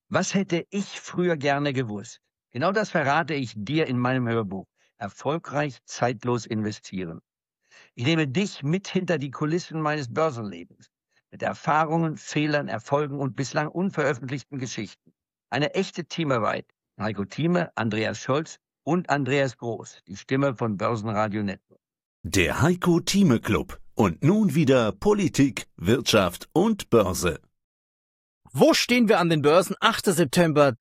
Was hätte ich früher gerne gewusst? Genau das verrate ich dir in meinem Hörbuch. Erfolgreich zeitlos investieren. Ich nehme dich mit hinter die Kulissen meines Börsenlebens. Mit Erfahrungen, Fehlern, Erfolgen und bislang unveröffentlichten Geschichten. Eine echte Teamarbeit. Heiko Thieme, Andreas Scholz und Andreas Groß, die Stimme von Börsenradio Network. Der Heiko Thieme Club. Und nun wieder Politik, Wirtschaft und Börse. Wo stehen wir an den Börsen? 8. September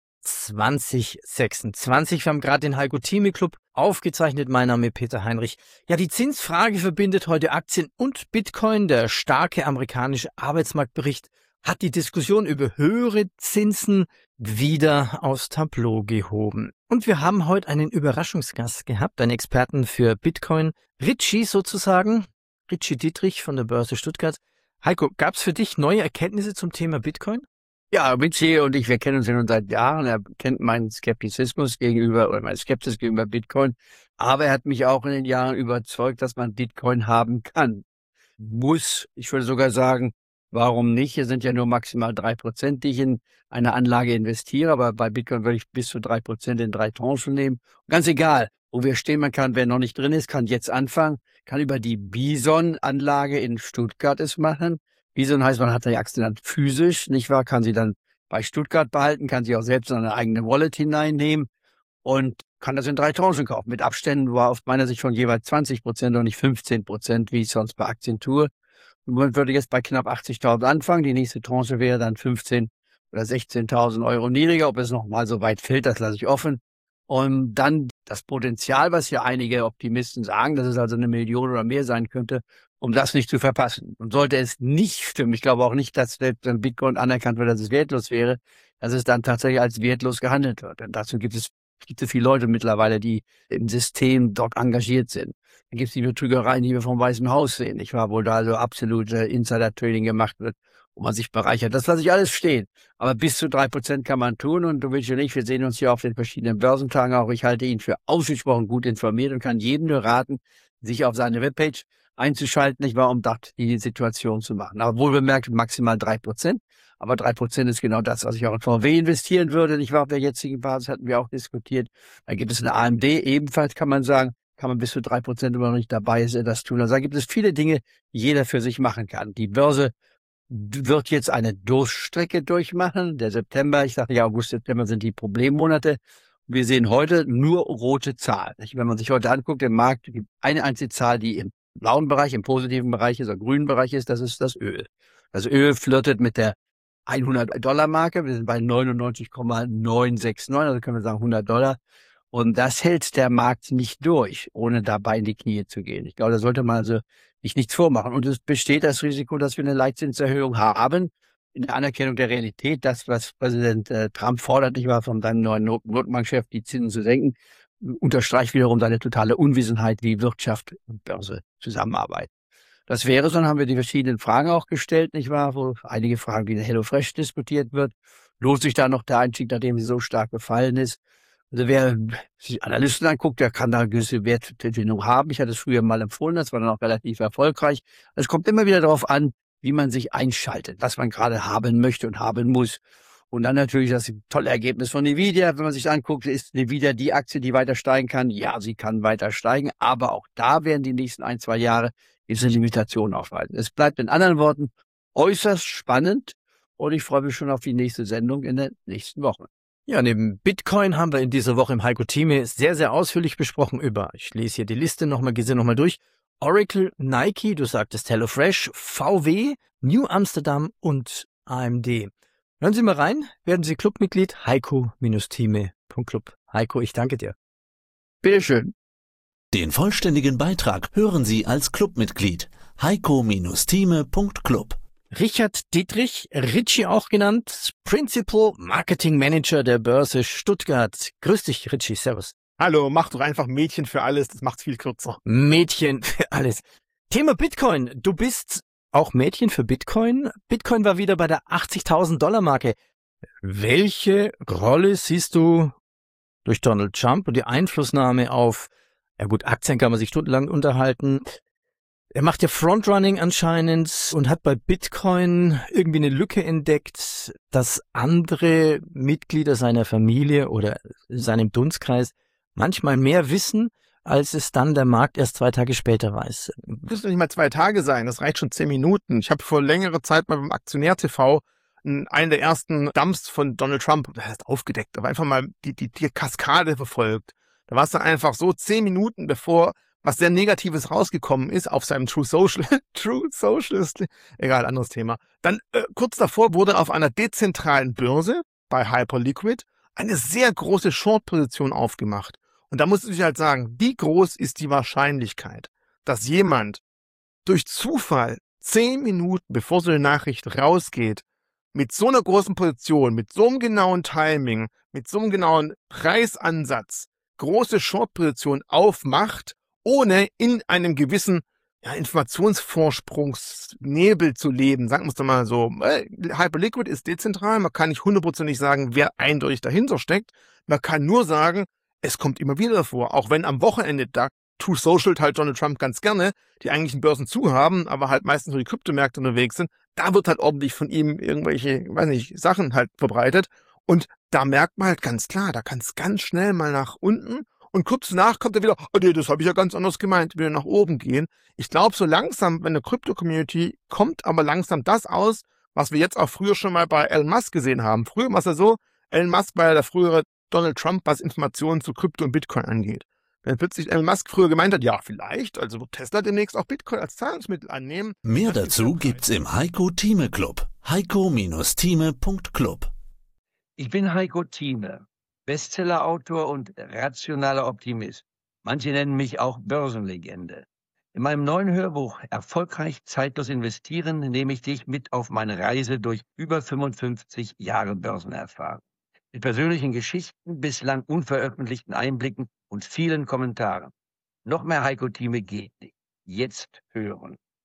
2026. Wir haben gerade den Heiko Thieme Club aufgezeichnet. Mein Name ist Peter Heinrich. Ja, die Zinsfrage verbindet heute Aktien und Bitcoin. Der starke amerikanische Arbeitsmarktbericht hat die Diskussion über höhere Zinsen wieder aufs Tableau gehoben. Und wir haben heute einen Überraschungsgast gehabt, einen Experten für Bitcoin, Richie sozusagen, Richie Dietrich von der Börse Stuttgart. Heiko, gab es für dich neue Erkenntnisse zum Thema Bitcoin? Ja, Richie und ich, wir kennen uns ja nun seit Jahren. Er kennt meinen Skeptizismus gegenüber oder meine Skepsis gegenüber Bitcoin. Aber er hat mich auch in den Jahren überzeugt, dass man Bitcoin haben kann. Muss, ich würde sogar sagen, warum nicht? Hier sind ja nur maximal 3%, die ich in eine Anlage investiere. Aber bei Bitcoin würde ich bis zu 3% in 3 Tranchen nehmen. Ganz egal, wo wir stehen, man kann, wer noch nicht drin ist, kann jetzt anfangen, kann über die Bison-Anlage in Stuttgart es machen. Bison heißt, man hat die Aktien dann physisch, nicht wahr? Kann sie dann bei Stuttgart behalten, kann sie auch selbst in eine eigene Wallet hineinnehmen und kann das in 3 Tranchen kaufen. Mit Abständen war aus meiner Sicht von jeweils 20% und nicht 15%, wie ich sonst bei Aktien tue. Und man würde jetzt bei knapp 80.000 anfangen. Die nächste Tranche wäre dann 15.000 oder 16.000 Euro niedriger. Ob es noch mal so weit fällt, das lasse ich offen. Und dann das Potenzial, was hier einige Optimisten sagen, dass es also 1 Million oder mehr sein könnte, um das nicht zu verpassen. Und sollte es nicht stimmen, ich glaube auch nicht, dass selbst wenn Bitcoin anerkannt wird, dass es wertlos wäre, dass es dann tatsächlich als wertlos gehandelt wird. Denn dazu gibt es viele Leute mittlerweile, die im System dort engagiert sind. Dann gibt es die Betrügereien, die wir vom Weißen Haus sehen, nicht wahr? Wo da also absolute Insider-Trading gemacht wird, wo man sich bereichert. Das lasse ich alles stehen. Aber bis zu 3% kann man tun. Und du willst ja nicht, wir sehen uns hier auf den verschiedenen Börsentagen auch. Ich halte ihn für ausgesprochen gut informiert und kann jedem nur raten, sich auf seine Webpage einzuschalten, nicht wahr, um dort die Situation zu machen. Aber wohl bemerkt maximal 3%. Aber 3% ist genau das, was ich auch in VW investieren würde, nicht wahr? Auf der jetzigen Basis hatten wir auch diskutiert. Da gibt es eine AMD, ebenfalls kann man sagen, kann man bis zu 3%, wenn man noch nicht dabei ist, das tun. Also da gibt es viele Dinge, die jeder für sich machen kann. Die Börse wird jetzt eine Durststrecke durchmachen. Der September, ich sagte ja, August, September sind die Problemmonate. Wir sehen heute nur rote Zahlen. Wenn man sich heute anguckt, im Markt gibt eine einzige Zahl, die im blauen Bereich, im positiven Bereich ist, im grünen Bereich ist, das ist das Öl. Das Öl flirtet mit der $100-Marke. Wir sind bei 99,969, also können wir sagen $100. Und das hält der Markt nicht durch, ohne dabei in die Knie zu gehen. Ich glaube, da sollte man also sich nichts vormachen. Und es besteht das Risiko, dass wir eine Leitzinserhöhung haben, in der Anerkennung der Realität. Das, was Präsident Trump fordert, nicht wahr, von seinem neuen Notenbankchef, die Zinsen zu senken, unterstreicht wiederum seine totale Unwissenheit, wie Wirtschaft und Börse zusammenarbeiten. Das wäre, dann haben wir die verschiedenen Fragen auch gestellt, nicht wahr, wo einige Fragen wie der HelloFresh diskutiert wird. Lohnt sich da noch der Einstieg, nachdem sie so stark gefallen ist? Also wer sich Analysten anguckt, der kann da eine gewisse Wertentwicklung haben. Ich hatte es früher mal empfohlen, das war dann auch relativ erfolgreich. Es kommt immer wieder darauf an, wie man sich einschaltet, was man gerade haben möchte und haben muss. Und dann natürlich das tolle Ergebnis von Nvidia. Wenn man sich anguckt, ist Nvidia die Aktie, die weiter steigen kann. Ja, sie kann weiter steigen, aber auch da werden die nächsten 1-2 Jahre diese Limitation aufweisen. Es bleibt in anderen Worten äußerst spannend und ich freue mich schon auf die nächste Sendung in der nächsten Woche. Ja, neben Bitcoin haben wir in dieser Woche im Heiko Thieme sehr, sehr ausführlich besprochen über, ich lese hier die Liste nochmal durch, Oracle, Nike, du sagtest HelloFresh, VW, New Amsterdam und AMD. Hören Sie mal rein, werden Sie Clubmitglied, heiko-thieme.club. Heiko, ich danke dir. Bitteschön. Den vollständigen Beitrag hören Sie als Clubmitglied. heiko-thieme.club. Richard Dietrich, Richie auch genannt, Principal Marketing Manager der Börse Stuttgart. Grüß dich, Richie, servus. Hallo, mach doch einfach Mädchen für alles, das macht's viel kürzer. Mädchen für alles. Thema Bitcoin, du bist auch Mädchen für Bitcoin. Bitcoin war wieder bei der $80.000-Marke. Welche Rolle siehst du durch Donald Trump und die Einflussnahme auf, ja gut, Aktien kann man sich stundenlang unterhalten, Er macht ja Frontrunning anscheinend und hat bei Bitcoin irgendwie eine Lücke entdeckt, dass andere Mitglieder seiner Familie oder seinem Dunstkreis manchmal mehr wissen, als es dann der Markt erst 2 Tage später weiß. Das müssen nicht mal 2 Tage sein, das reicht schon 10 Minuten. Ich habe vor längerer Zeit mal beim Aktionär TV einen der ersten Dumps von Donald Trump, das heißt aufgedeckt, aber einfach mal die Kaskade verfolgt. Da war es dann einfach so 10 Minuten bevor was sehr Negatives rausgekommen ist auf seinem True Socialist, egal, anderes Thema. Dann kurz davor wurde auf einer dezentralen Börse bei Hyperliquid eine sehr große Short-Position aufgemacht. Und da muss ich halt sagen, wie groß ist die Wahrscheinlichkeit, dass jemand durch Zufall 10 Minuten, bevor so eine Nachricht rausgeht, mit so einer großen Position, mit so einem genauen Timing, mit so einem genauen Preisansatz, große Short-Position aufmacht, ohne in einem gewissen Informationsvorsprungsnebel zu leben. Sagen wir es doch mal so. Hyperliquid ist dezentral. Man kann nicht 100% sagen, wer eindeutig dahinter steckt. Man kann nur sagen, es kommt immer wieder vor. Auch wenn am Wochenende da True Social halt Donald Trump ganz gerne, die eigentlichen Börsen zu haben, aber halt meistens nur die Kryptomärkte unterwegs sind, da wird halt ordentlich von ihm irgendwelche, weiß nicht, Sachen halt verbreitet. Und da merkt man halt ganz klar, da kann es ganz schnell mal nach unten und kurz danach kommt er wieder, oh nee, das habe ich ja ganz anders gemeint, wieder nach oben gehen. Ich glaube, so langsam, wenn eine Krypto-Community kommt, aber langsam das aus, was wir jetzt auch früher schon mal bei Elon Musk gesehen haben. Früher war es ja so, Elon Musk war ja der frühere Donald Trump, was Informationen zu Krypto und Bitcoin angeht. Wenn plötzlich Elon Musk früher gemeint hat, ja, vielleicht, also wird Tesla demnächst auch Bitcoin als Zahlungsmittel annehmen. Mehr dazu gibt's im Heiko Thieme Club. heiko-thieme.club. Ich bin Heiko Thieme, Bestsellerautor und rationaler Optimist. Manche nennen mich auch Börsenlegende. In meinem neuen Hörbuch Erfolgreich zeitlos investieren nehme ich dich mit auf meine Reise durch über 55 Jahre Börsenerfahrung. Mit persönlichen Geschichten, bislang unveröffentlichten Einblicken und vielen Kommentaren. Noch mehr Heiko Thieme geht nicht. Jetzt hören.